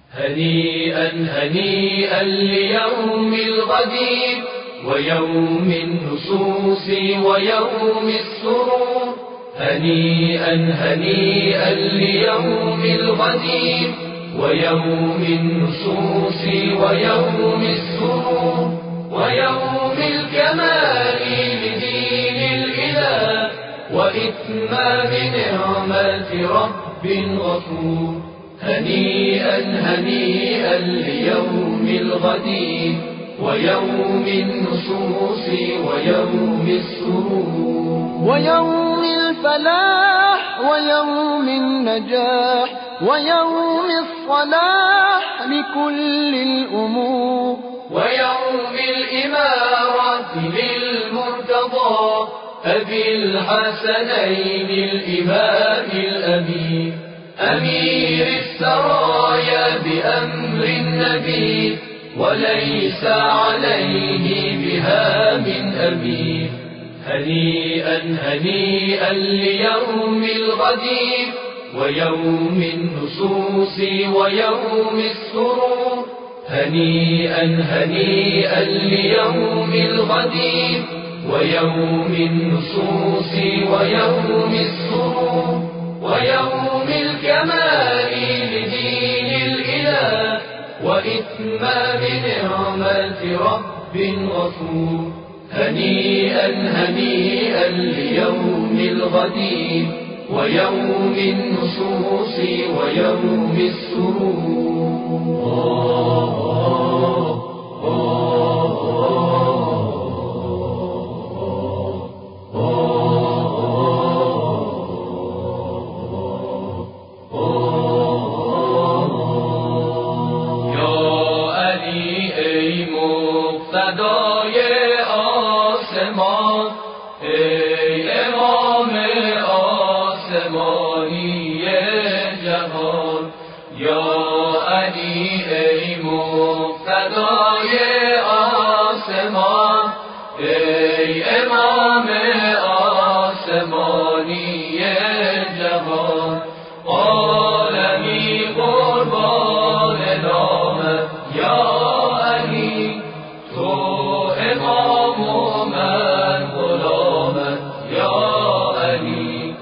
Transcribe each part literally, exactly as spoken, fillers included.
هنيئا هنيئا ليوم الغدير ويوم النصوص ويوم السرور. هنيئا هنيئا ليوم الغدير ويوم النصوص ويوم السرور ويوم الكمال لدين الإله وإتمام نعمة رب غفور. هنيئا هنيئا ليوم الغدير ويوم النصوص ويوم السرور ويوم الفلاح ويوم النجاح ويوم الصلاح لكل الأمور ويوم الإمارة للمرتضى أبي الحسنين الإمام الأمير أمير السرايا بأمر النبي وليس عليه بها من أمير. هنيئا هنيئا ليوم الغدير ويوم النصوص ويوم السرور. هنيئا هنيئا ليوم الغدير ويوم النصوص ويوم السرور ويوم الكمال لدين الإله وإتمام نعمة رب غفور. هنيئا هنيئا ليوم الغدير ويوم النصوص ويوم السرور. صدای آسمان ای امام آسمانی جهان یا علی ای مقتدای آسمان ای امام آسمانی جهان عالمی قربان نامت یا علی تو امام و من غلامت یا علی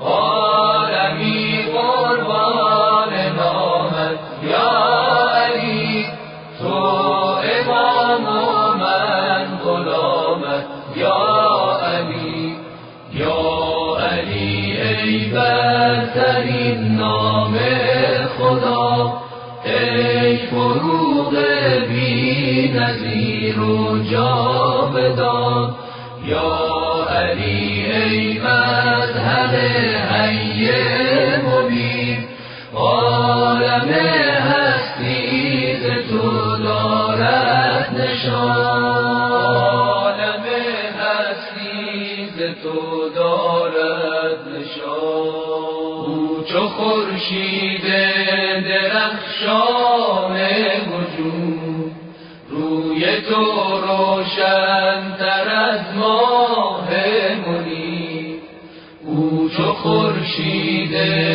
عالمی قربان نامت یا علی تو امام و من غلامت یا علی یا علی ای برترین نام خدا ای فروغ بی نظیر و جاودان یا علی ای مظهر حی مبین عالم هستی ز تو دارد نشان عالم هستی ز تو دارد نشان او چو خورشید درخشان وجود روی تو روشن تر از ماه منیر او چو خورشید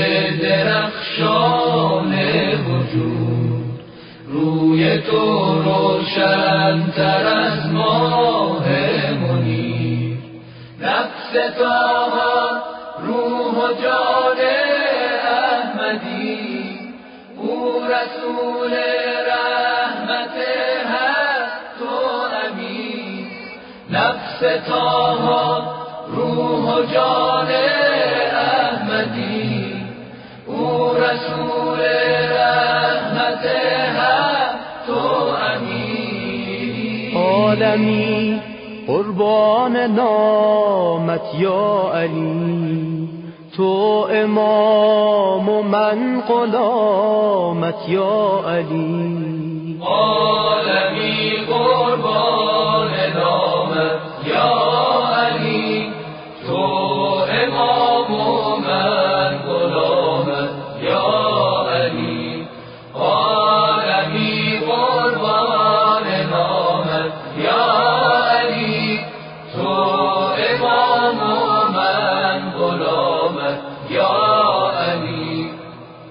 درخشان وجود روی تو روشن تر از ماه منیر نفس طه روح و جان احمدی او رسول رحمت هست تو امین نفس طه روح و جان احمدی او رسول رحمت هست تو امین عالمی قربان نامت یا علی تو امام و من غلامت یا علی عالمی قربان